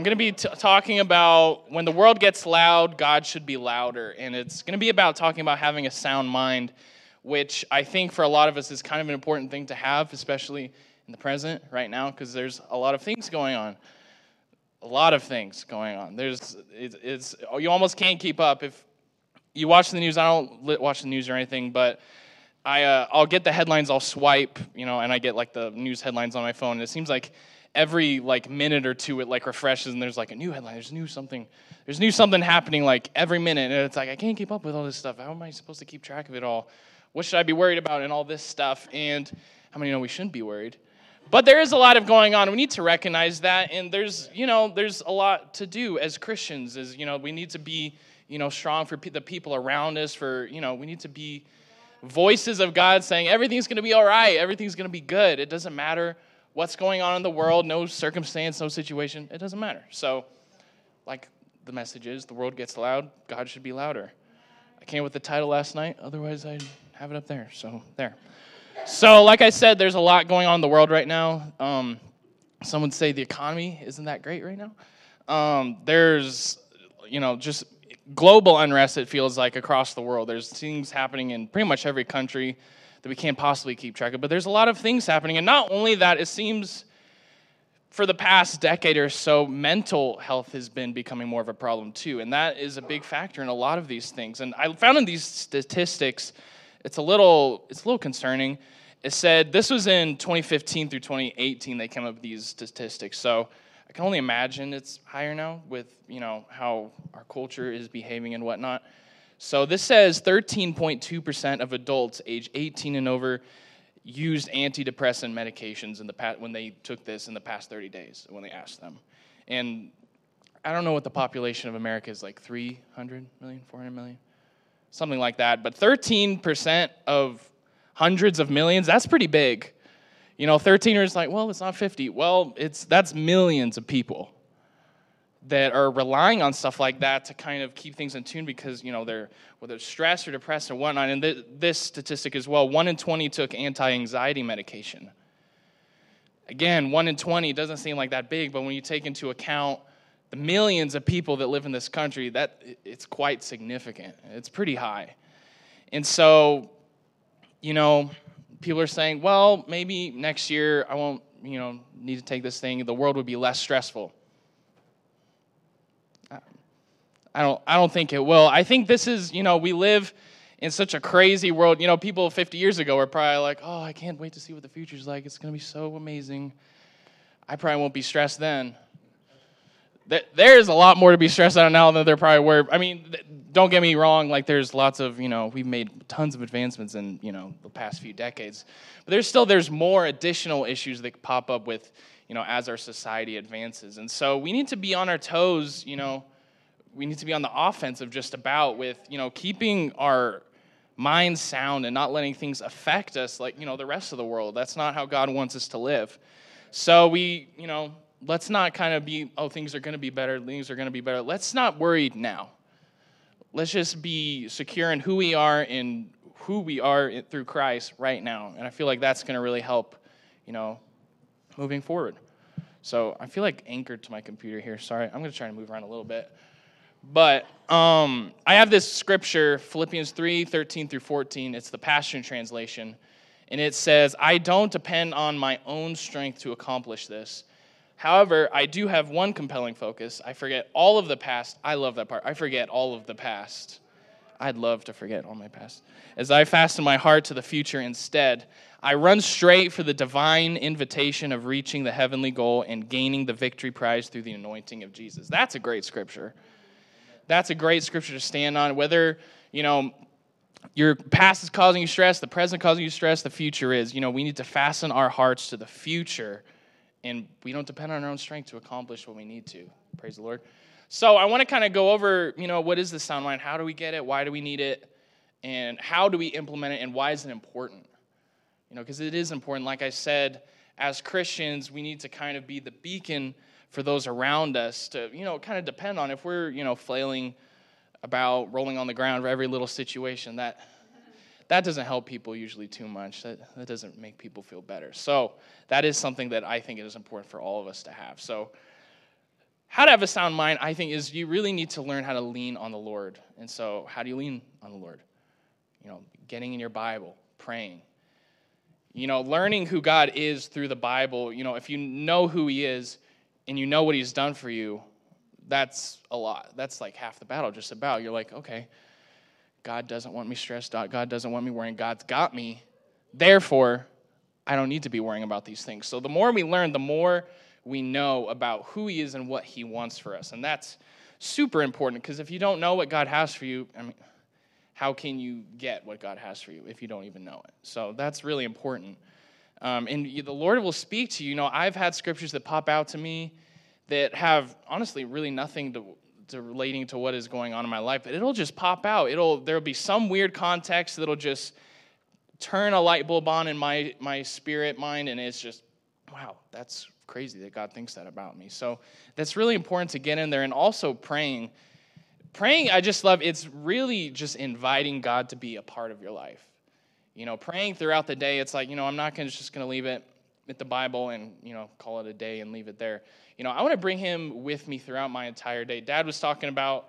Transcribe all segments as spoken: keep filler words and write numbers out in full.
I'm going to be t- talking about when the world gets loud, God should be louder. And it's going to be about talking about having a sound mind, which I think for a lot of us is kind of an important thing to have, especially in the present right now, because there's a lot of things going on. A lot of things going on. There's it's, it's you almost can't keep up. If you watch the news, I don't watch the news or anything, but I uh, I'll get the headlines. I'll swipe, you know, and I get like the news headlines on my phone. And it seems like every like minute or two it like refreshes, and there's like a new headline. There's new something. There's new something happening like every minute, and it's like I can't keep up with all this stuff. How am I supposed to keep track of it all? What should I be worried about and all this stuff? And how many know we shouldn't be worried? But there is a lot of going on. We need to recognize that, and there's, you know, there's a lot to do as Christians. As you know, we need to be, you know, strong for pe- the people around us. For you know, we need to be voices of God saying everything's going to be all right, everything's going to be good. It doesn't matter what's going on in the world, no circumstance, no situation. It doesn't matter. So, like the message is, the world gets loud. God should be louder. I came with the title last night. Otherwise, I'd have it up there. So there. So, like I said, there's a lot going on in the world right now. Um, some would say the economy isn't that great right now. Um, there's, you know, just global unrest, it feels like, across the world. There's things happening in pretty much every country that we can't possibly keep track of. But there's a lot of things happening. And not only that, it seems for the past decade or so, mental health has been becoming more of a problem too. And that is a big factor in a lot of these things. And I found in these statistics, It's a little it's a little concerning. It said, this was in twenty fifteen through twenty eighteen, they came up with these statistics. So I can only imagine it's higher now with, you know, how our culture is behaving and whatnot. So this says thirteen point two percent of adults age eighteen and over used antidepressant medications in the past, when they took this in the past thirty days, when they asked them. And I don't know what the population of America is, like three hundred million, four hundred million? Something like that. But thirteen percent of hundreds of millions, that's pretty big. You know, thirteen is like, well, it's not fifty. Well, it's that's millions of people that are relying on stuff like that to kind of keep things in tune because, you know, they're, whether it's stressed or depressed or whatnot. And th- this statistic as well, one in twenty took anti-anxiety medication. Again, one in twenty doesn't seem like that big, but when you take into account the millions of people that live in this country, that it's quite significant. It's pretty high. And so, you know, people are saying, well, maybe next year I won't, you know, need to take this thing. The world would be less stressful. I don't I don't think it will. I think this is, you know, we live in such a crazy world. You know, people fifty years ago were probably like, oh, I can't wait to see what the future's like. It's going to be so amazing. I probably won't be stressed then. There's a lot more to be stressed out now than there probably were. I mean, don't get me wrong. Like, there's lots of, you know, we've made tons of advancements in, you know, the past few decades. But there's still, there's more additional issues that pop up with, you know, as our society advances. And so we need to be on our toes, you know. We need to be on the offensive just about with, you know, keeping our minds sound and not letting things affect us like, you know, the rest of the world. That's not how God wants us to live. So we, you know, let's not kind of be, oh, things are going to be better, things are going to be better. Let's not worry now. Let's just be secure in who we are and who we are through Christ right now. And I feel like that's going to really help, you know, moving forward. So I feel like anchored to my computer here. Sorry, I'm going to try to move around a little bit. But um, I have this scripture, Philippians three, thirteen through fourteen. It's the Passion Translation. And it says, I don't depend on my own strength to accomplish this. However, I do have one compelling focus. I forget all of the past. I love that part. I forget all of the past. I'd love to forget all my past. As I fasten my heart to the future instead, I run straight for the divine invitation of reaching the heavenly goal and gaining the victory prize through the anointing of Jesus. That's a great scripture. That's a great scripture to stand on. Whether, you know, your past is causing you stress, the present causing you stress, the future is. You know, we need to fasten our hearts to the future. And we don't depend on our own strength to accomplish what we need to. Praise the Lord. So I want to kind of go over, you know, what is the sound mind? How do we get it? Why do we need it? And how do we implement it? And why is it important? You know, because it is important. Like I said, as Christians, we need to kind of be the beacon for those around us to, you know, kind of depend on. If we're, you know, flailing about, rolling on the ground for every little situation, that that doesn't help people usually too much. That, that doesn't make people feel better. So that is something that I think it is important for all of us to have. So how to have a sound mind, I think, is you really need to learn how to lean on the Lord. And so how do you lean on the Lord? You know, getting in your Bible, praying. You know, learning who God is through the Bible. You know, if you know who he is and you know what he's done for you, that's a lot. That's like half the battle, just about. You're like, okay, God doesn't want me stressed out. God doesn't want me worrying. God's got me. Therefore, I don't need to be worrying about these things. So the more we learn, the more we know about who he is and what he wants for us. And that's super important, because if you don't know what God has for you, I mean, how can you get what God has for you if you don't even know it? So that's really important. Um, and you, the Lord will speak to you. You know, I've had scriptures that pop out to me that have, honestly, really nothing to, to relating to what is going on in my life, but it'll just pop out. It'll There'll be some weird context that'll just turn a light bulb on in my, my spirit mind, and it's just, wow, that's crazy that God thinks that about me. So that's really important to get in there. And also praying. Praying, I just love, it's really just inviting God to be a part of your life. You know, praying throughout the day, it's like, you know, I'm not gonna, just going to leave it at the Bible and, you know, call it a day and leave it there. You know, I want to bring him with me throughout my entire day. Dad was talking about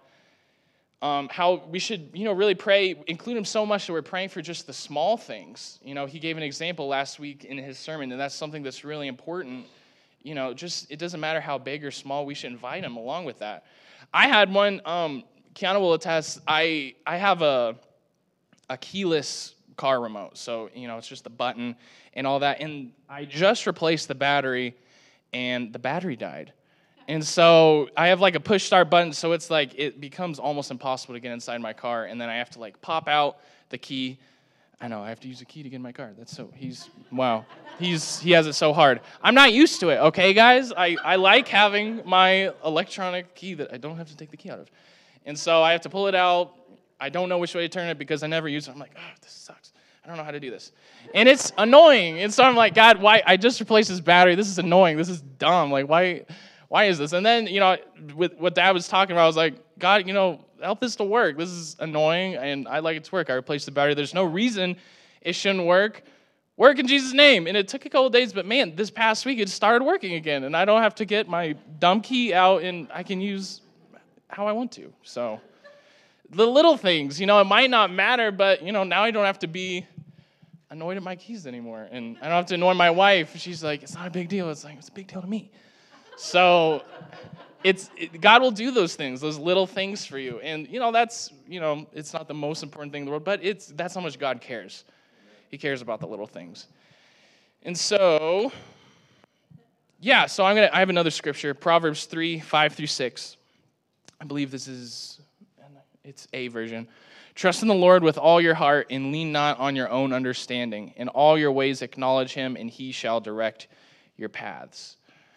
um, how we should, you know, really pray, include him so much that we're praying for just the small things. You know, he gave an example last week in his sermon, and that's something that's really important. You know, just, it doesn't matter how big or small, we should invite him along with that. I had one, um, Kiana will attest, I, I have a, a keyless car remote. So, you know, it's just a button and all that. And I just replaced the battery, and the battery died. And so I have like a push start button, so it's like it becomes almost impossible to get inside my car, and then I have to like pop out the key. I know, I have to use a key to get in my car. That's so, he's, wow. He's, he has it so hard. I'm not used to it, okay, guys? I, I like having my electronic key that I don't have to take the key out of. And so I have to pull it out. I don't know which way to turn it because I never use it. I'm like, oh, this sucks. I don't know how to do this. And it's annoying. And so I'm like, God, why? I just replaced this battery. This is annoying. This is dumb. Like, why Why is this? And then, you know, with what Dad was talking about, I was like, God, you know, help this to work. This is annoying, and I'd like it to work. I replaced the battery. There's no reason it shouldn't work. Work in Jesus' name. And it took a couple of days, but man, this past week it started working again, and I don't have to get my dumb key out, and I can use how I want to. So the little things, you know, it might not matter, but, you know, now I don't have to be annoyed at my keys anymore, and I don't have to annoy my wife. She's like, it's not a big deal. It's like, it's a big deal to me. So it's it, God will do those things, those little things for you. And, you know, that's, you know, it's not the most important thing in the world, but it's that's how much God cares. He cares about the little things. And so, yeah, so I'm going to, I have another scripture, Proverbs three, five through six. I believe this is, it's a version. Trust in the Lord with all your heart and lean not on your own understanding. In all your ways acknowledge him, and he shall direct your paths.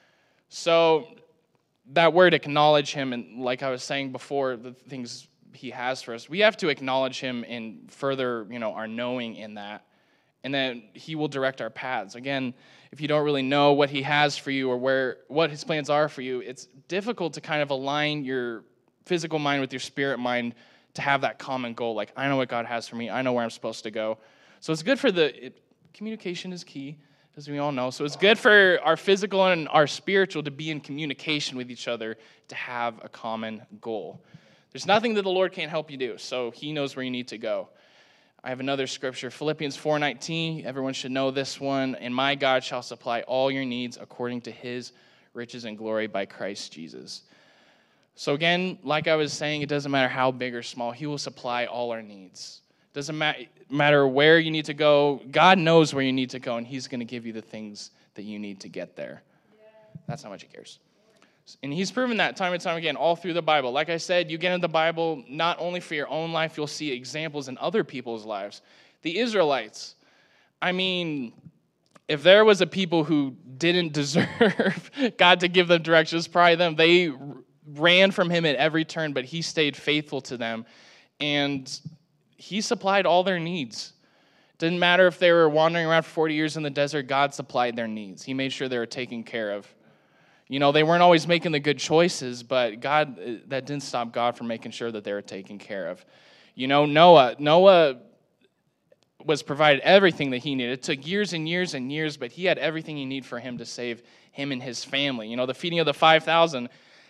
So that word acknowledge him, and like I was saying before, the things he has for us, we have to acknowledge him and further, you know, our knowing in that. And then he will direct our paths. Again, if you don't really know what he has for you or where what his plans are for you, it's difficult to kind of align your physical mind with your spirit mind to have that common goal. Like, I know what God has for me. I know where I'm supposed to go. So it's good for the, it, communication is key, as we all know. So it's good for our physical and our spiritual to be in communication with each other, to have a common goal. There's nothing that the Lord can't help you do, so he knows where you need to go. I have another scripture, Philippians four nineteen. Everyone should know this one. And my God shall supply all your needs according to his riches and glory by Christ Jesus. So again, like I was saying, it doesn't matter how big or small. He will supply all our needs. It doesn't ma- matter where you need to go. God knows where you need to go, and he's going to give you the things that you need to get there. That's how much he cares. And he's proven that time and time again, all through the Bible. Like I said, you get in the Bible, not only for your own life, you'll see examples in other people's lives. The Israelites, I mean, if there was a people who didn't deserve God to give them direction, it's probably them. They ran from him at every turn, but he stayed faithful to them, and he supplied all their needs. Didn't matter if they were wandering around for forty years in the desert, God supplied their needs. He made sure they were taken care of. You know, they weren't always making the good choices, but God, that didn't stop God from making sure that they were taken care of. You know, Noah, Noah was provided everything that he needed. It took years and years and years, but he had everything he needed for him to save him and his family. You know, the feeding of the five thousand,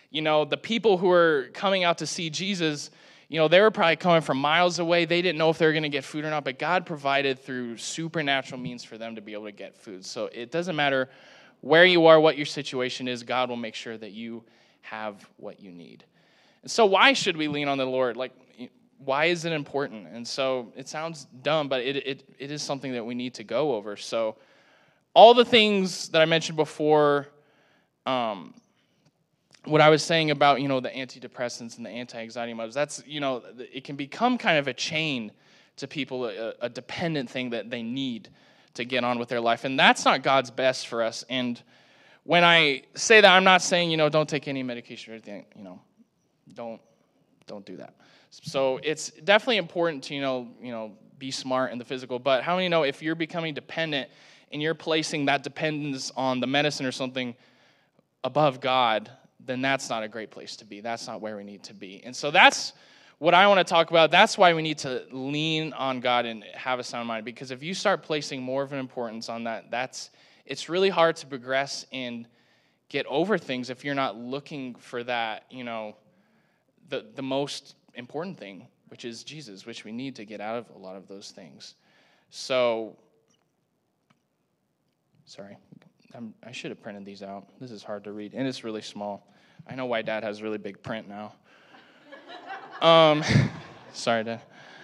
You know, the people who were coming out to see Jesus, you know, they were probably coming from miles away. They didn't know if they were going to get food or not, but God provided through supernatural means for them to be able to get food. So it doesn't matter where you are, what your situation is, God will make sure that you have what you need. And so why should we lean on the Lord? Like, why is it important? And so it sounds dumb, but it it, it is something that we need to go over. So all the things that I mentioned before, um, what I was saying about, you know, the antidepressants and the anti-anxiety medicines, that's, you know, it can become kind of a chain to people, a, a dependent thing that they need to get on with their life. And that's not God's best for us. And when I say that, I'm not saying, you know, don't take any medication or anything, you know, don't, don't do that. So it's definitely important to, you know, you know, be smart in the physical. But how many know if you're becoming dependent and you're placing that dependence on the medicine or something above God, then that's not a great place to be. That's not where we need to be. And so that's what I want to talk about. That's why we need to lean on God and have a sound mind. Because if you start placing more of an importance on that, that's it's really hard to progress and get over things if you're not looking for that, you know, the the most important thing, which is Jesus, which we need to get out of a lot of those things. So, sorry, I'm, I should have printed these out. This is hard to read, and it's really small. I know why Dad has really big print now. um, sorry, Dad.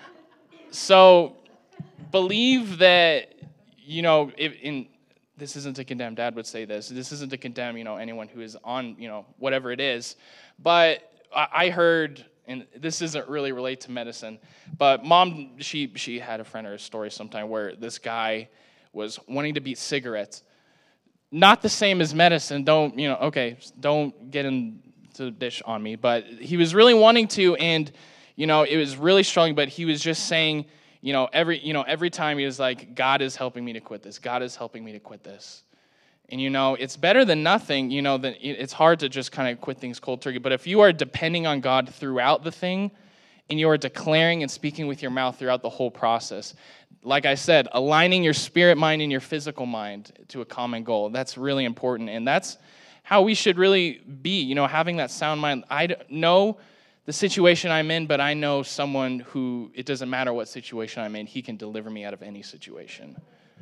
So, believe that, you know, if in this isn't to condemn. Dad would say this. This isn't to condemn, you know, anyone who is on, you know, whatever it is. But I, I heard. And this doesn't really relate to medicine, but mom, she she had a friend or a story sometime where this guy was wanting to beat cigarettes. Not the same as medicine. Don't, you know, okay, don't get into the dish on me. But he was really wanting to, and, you know, it was really strong, but he was just saying, you know, every, you know, every time he was like, God is helping me to quit this. God is helping me to quit this. And, you know, it's better than nothing, you know, that it's hard to just kind of quit things cold turkey. But if you are depending on God throughout the thing, and you are declaring and speaking with your mouth throughout the whole process, like I said, aligning your spirit mind and your physical mind to a common goal, that's really important. And that's how we should really be, you know, having that sound mind. I know the situation I'm in, but I know someone who, it doesn't matter what situation I'm in, he can deliver me out of any situation.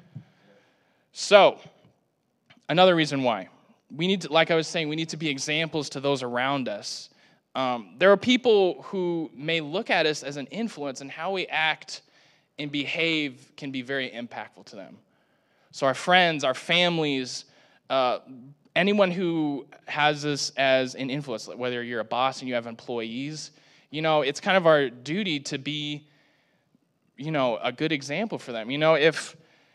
So, another reason why. We need to, like I was saying, we need to be examples to those around us. Um, there are people who may look at us as an influence, and how we act and behave can be very impactful to them. So our friends, our families, uh, anyone who has us as an influence, whether you're a boss and you have employees, you know, it's kind of our duty to be, you know, a good example for them. You know, if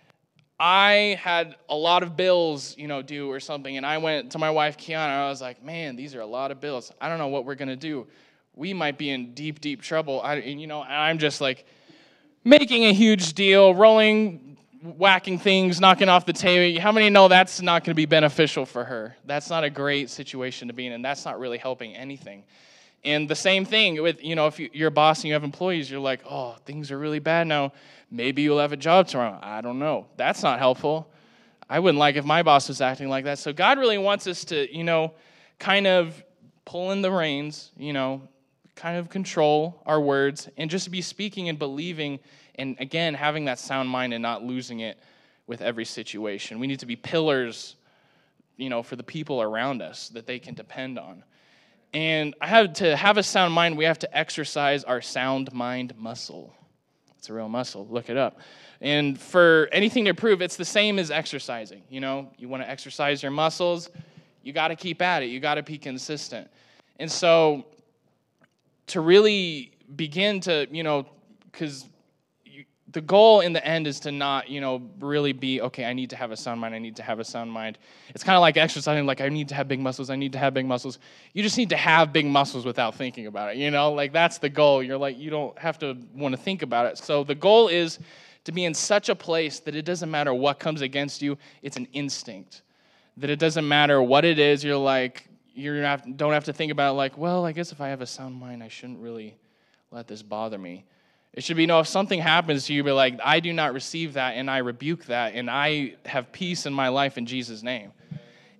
I had a lot of bills, you know, due or something, and I went to my wife, Kiana, and I was like, man, these are a lot of bills. I don't know what we're going to do. We might be in deep, deep trouble. I, and, you know, and I'm just like making a huge deal, rolling, whacking things, knocking off the table. How many know that's not going to be beneficial for her? That's not a great situation to be in, and that's not really helping anything. And the same thing with, you know, if you're a boss and you have employees, you're like, oh, things are really bad now. Maybe you'll have a job tomorrow. I don't know. That's not helpful. I wouldn't like if my boss was acting like that. So God really wants us to, you know, kind of pull in the reins, you know, kind of control our words and just be speaking and believing and, again, having that sound mind and not losing it with every situation. We need to be pillars, you know, for the people around us that they can depend on. And I have to have a sound mind, we have to exercise our sound mind muscle. It's a real muscle. Look it up. And for anything to prove, it's the same as exercising. You know, you want to exercise your muscles, you got to keep at it. You got to be consistent. And so to really begin to, you know, because the goal in the end is to not, you know, really be, okay, I need to have a sound mind, I need to have a sound mind. It's kind of like exercising, like I need to have big muscles, I need to have big muscles. You just need to have big muscles without thinking about it, you know? Like that's the goal. You're like, you don't have to want to think about it. So the goal is to be in such a place that it doesn't matter what comes against you, it's an instinct. That it doesn't matter what it is, you're like, you don't have to think about it like, well, I guess if I have a sound mind, I shouldn't really let this bother me. It should be, no, if something happens to you, be like, I do not receive that, and I rebuke that, and I have peace in my life in Jesus' name.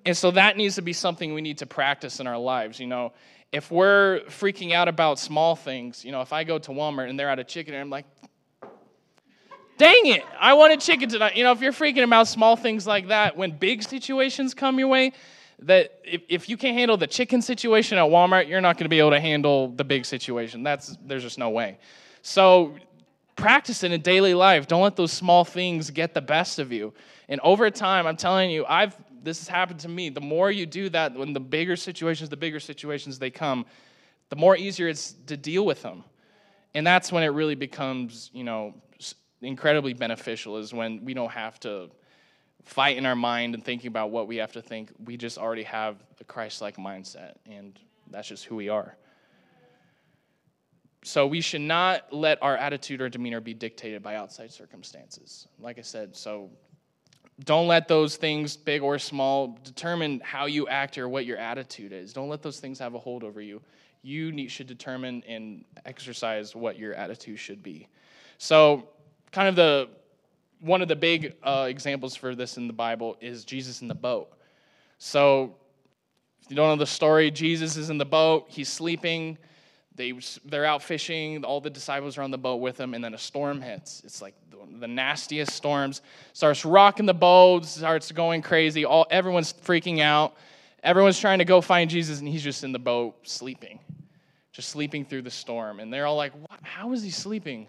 And so that needs to be something we need to practice in our lives. You know, if we're freaking out about small things, you know, if I go to Walmart and they're out of chicken and I'm like, dang it, I wanted chicken tonight. You know, if you're freaking about small things like that, when big situations come your way, that if, if you can't handle the chicken situation at Walmart, you're not going to be able to handle the big situation. That's there's just no way. So practice it in daily life. Don't let those small things get the best of you. And over time, I'm telling you, I've this has happened to me. The more you do that, when the bigger situations, the bigger situations they come, the more easier it's to deal with them. And that's when it really becomes, you know, incredibly beneficial, is when we don't have to fight in our mind and thinking about what we have to think. We just already have the Christ-like mindset, and that's just who we are. So we should not let our attitude or demeanor be dictated by outside circumstances. Like I said, so don't let those things, big or small, determine how you act or what your attitude is. Don't let those things have a hold over you. You need, should determine and exercise what your attitude should be. So kind of the one of the big uh, examples for this in the Bible is Jesus in the boat. So if you don't know the story, Jesus is in the boat. He's sleeping. They, they're out fishing. All the disciples are on the boat with him, and then a storm hits. It's like the, the nastiest storms. Starts rocking the boat, starts going crazy. All Everyone's freaking out. Everyone's trying to go find Jesus, and he's just in the boat sleeping, just sleeping through the storm. And they're all like, what? How is he sleeping?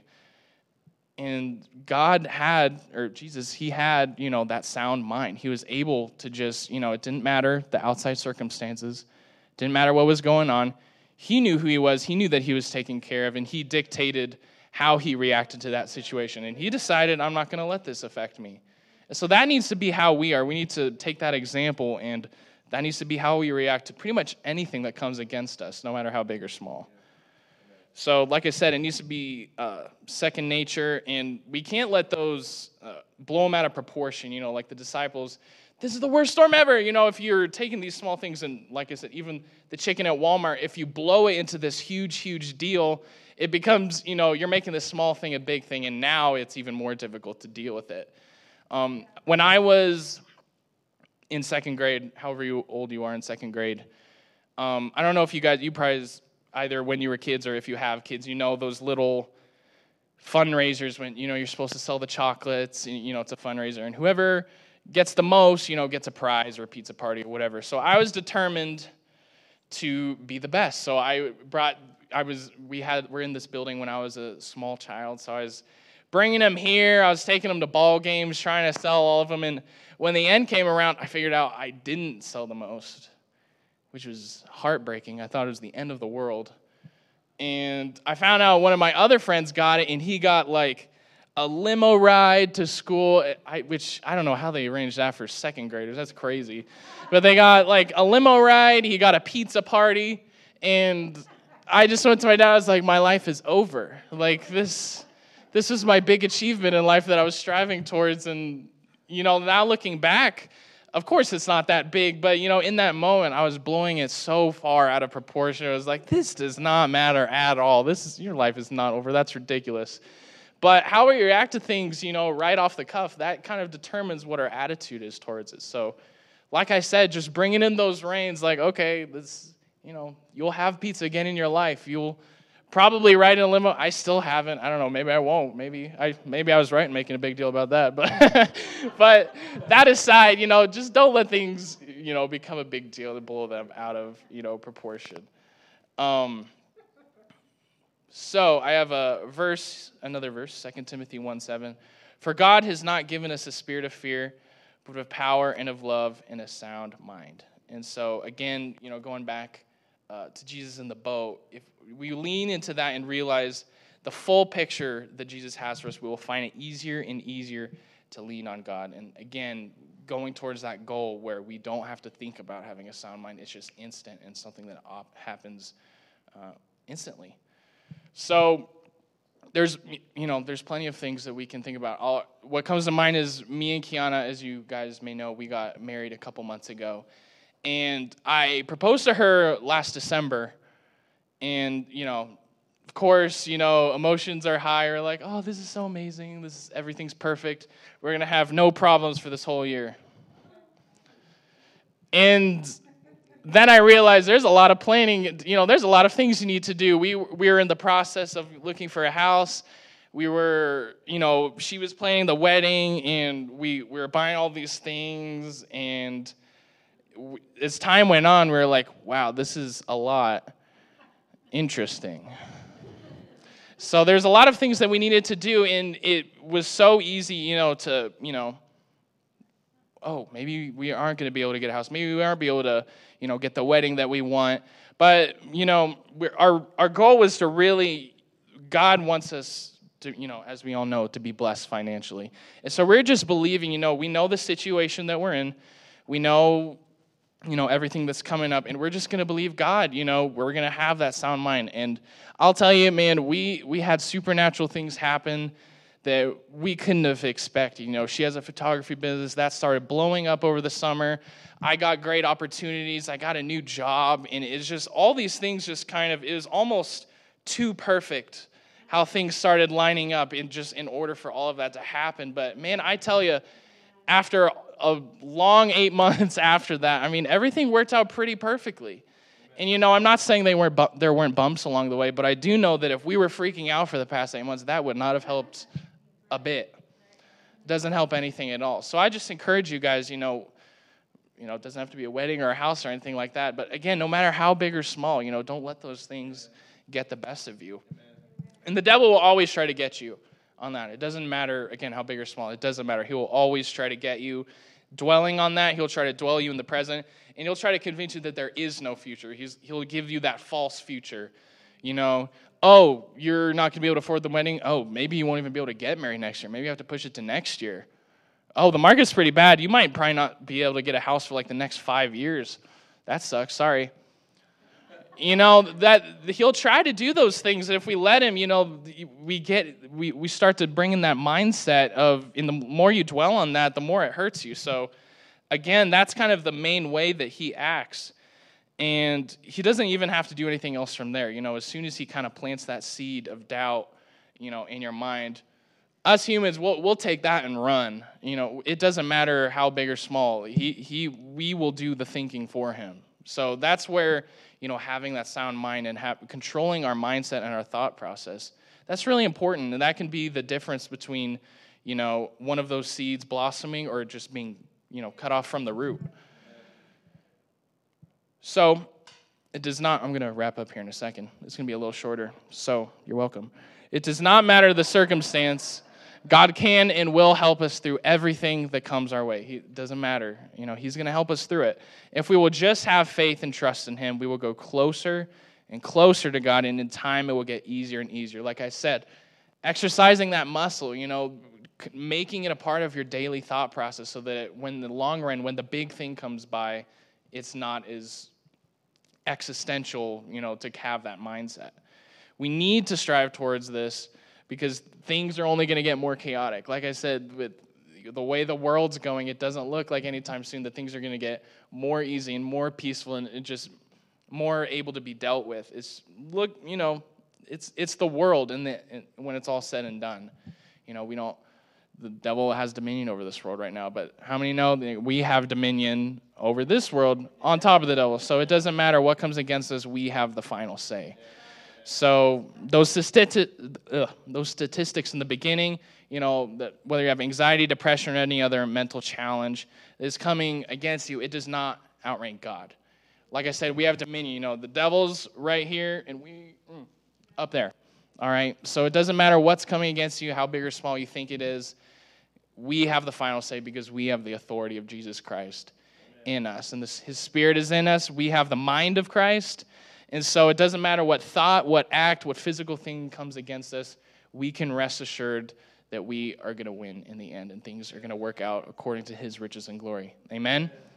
And God had, or Jesus, he had, you know, that sound mind. He was able to just, you know, it didn't matter the outside circumstances. Didn't matter what was going on. He knew who he was. He knew that he was taken care of, and he dictated how he reacted to that situation. And he decided, I'm not going to let this affect me. And so that needs to be how we are. We need to take that example, and that needs to be how we react to pretty much anything that comes against us, no matter how big or small. So, like I said, it needs to be uh, second nature, and we can't let those uh, blow them out of proportion. You know, like the disciples, this is the worst storm ever. You know, if you're taking these small things, and like I said, even the chicken at Walmart, if you blow it into this huge, huge deal, it becomes, you know, you're making this small thing a big thing, and now it's even more difficult to deal with it. Um, when I was in second grade, however you, old you are in second grade, um, I don't know if you guys, you probably, either when you were kids or if you have kids, you know those little fundraisers when, you know, you're supposed to sell the chocolates, and, you know, it's a fundraiser, and whoever gets the most, you know, gets a prize or a pizza party or whatever. So I was determined to be the best. So I brought, I was, we had, we're in this building when I was a small child, so I was bringing them here. I was taking them to ball games, trying to sell all of them, and when the end came around, I figured out I didn't sell the most, which was heartbreaking. I thought it was the end of the world. And I found out one of my other friends got it, and he got like a limo ride to school, I, which I don't know how they arranged that for second graders. That's crazy. But they got like a limo ride. He got a pizza party. And I just went to my dad. I was like, my life is over. Like this, this was my big achievement in life that I was striving towards. And, you know, now looking back, of course, it's not that big, but, you know, in that moment, I was blowing it so far out of proportion. I was like, this does not matter at all. This is, your life is not over. That's ridiculous. But how we react to things, you know, right off the cuff, that kind of determines what our attitude is towards it. So, like I said, just bringing in those reins, like, okay, this, you know, you'll have pizza again in your life. You'll probably ride in a limo. I still haven't. I don't know. Maybe I won't. Maybe I maybe I was right in making a big deal about that. But but that aside, you know, just don't let things, you know, become a big deal to blow them out of, you know, proportion. Um. So I have a verse, another verse, Second Timothy one seven. For God has not given us a spirit of fear, but of power and of love and a sound mind. And so again, you know, going back uh, to Jesus in the boat, if we lean into that and realize the full picture that Jesus has for us, we will find it easier and easier to lean on God. And again, going towards that goal where we don't have to think about having a sound mind. It's just instant and something that op- happens uh, instantly. So there's, you know, there's plenty of things that we can think about. All, what comes to mind is me and Kiana, as you guys may know, we got married a couple months ago. And I proposed to her last December. And, you know, of course, you know, emotions are high. We're like, oh, this is so amazing. This is, everything's perfect. We're going to have no problems for this whole year. And then I realized there's a lot of planning, you know, there's a lot of things you need to do. We we were in the process of looking for a house. We were, you know, she was planning the wedding, and we, we were buying all these things. And we, as time went on, we were like, wow, this is a lot. Interesting. So there's a lot of things that we needed to do, and it was so easy, you know, to, you know, oh, maybe we aren't going to be able to get a house. Maybe we aren't be able to, you know, get the wedding that we want. But, you know, we're, our our goal was to really, God wants us to, you know, as we all know, to be blessed financially. And so we're just believing, you know, we know the situation that we're in. We know, you know, everything that's coming up, and we're just going to believe God, you know, we're going to have that sound mind. And I'll tell you, man, we we had supernatural things happen that we couldn't have expected. You know, she has a photography business that started blowing up over the summer. I got great opportunities. I got a new job, and it's just all these things just kind of, it was almost too perfect how things started lining up in just in order for all of that to happen. But man, I tell you, after a long eight months after that, I mean, everything worked out pretty perfectly. And, you know, I'm not saying they weren't bu- there weren't bumps along the way, but I do know that if we were freaking out for the past eight months, that would not have helped a bit. Doesn't help anything at all. So I just encourage you guys, you know, you know, it doesn't have to be a wedding or a house or anything like that. But again, no matter how big or small, you know, don't let those things get the best of you. And the devil will always try to get you on that. It doesn't matter, again, how big or small. It doesn't matter. He will always try to get you. Dwelling on that, he'll try to dwell you in the present, and he'll try to convince you that there is no future. He's, he'll give you that false future. You know, oh, you're not going to be able to afford the wedding. Oh, maybe you won't even be able to get married next year. Maybe you have to push it to next year. Oh, the market's pretty bad. You might probably not be able to get a house for like the next five years. That sucks. Sorry. You know, that he'll try to do those things, and if we let him, you know, we get we, we start to bring in that mindset of, in the more you dwell on that, the more it hurts you. So again, that's kind of the main way that he acts. And he doesn't even have to do anything else from there. You know, as soon as he kind of plants that seed of doubt, you know, in your mind, us humans, we'll we'll take that and run. You know, it doesn't matter how big or small. He he we will do the thinking for him. So that's where, you know, having that sound mind and have, controlling our mindset and our thought process, that's really important. And that can be the difference between, you know, one of those seeds blossoming or just being, you know, cut off from the root. So it does not, I'm going to wrap up here in a second. It's going to be a little shorter. So you're welcome. It does not matter the circumstance. God can and will help us through everything that comes our way. It doesn't matter. You know, he's going to help us through it. If we will just have faith and trust in him, we will go closer and closer to God, and in time it will get easier and easier. Like I said, exercising that muscle, you know, making it a part of your daily thought process so that when the long run, when the big thing comes by, it's not as existential, you know, to have that mindset. We need to strive towards this, because things are only going to get more chaotic. Like I said, with the way the world's going, it doesn't look like anytime soon that things are going to get more easy and more peaceful and just more able to be dealt with. It's look, you know, it's it's the world, and when it's all said and done, you know, we don't. The devil has dominion over this world right now, but how many know that we have dominion over this world on top of the devil? So it doesn't matter what comes against us; we have the final say. So those stati- ugh, those statistics in the beginning, you know, that whether you have anxiety, depression, or any other mental challenge that is coming against you, it does not outrank God. Like I said, we have dominion. You know, the devil's right here, and we mm, up there. All right? So it doesn't matter what's coming against you, how big or small you think it is. We have the final say because we have the authority of Jesus Christ in us. And this, his spirit is in us. We have the mind of Christ. And so it doesn't matter what thought, what act, what physical thing comes against us, we can rest assured that we are going to win in the end, and things are going to work out according to his riches and glory. Amen?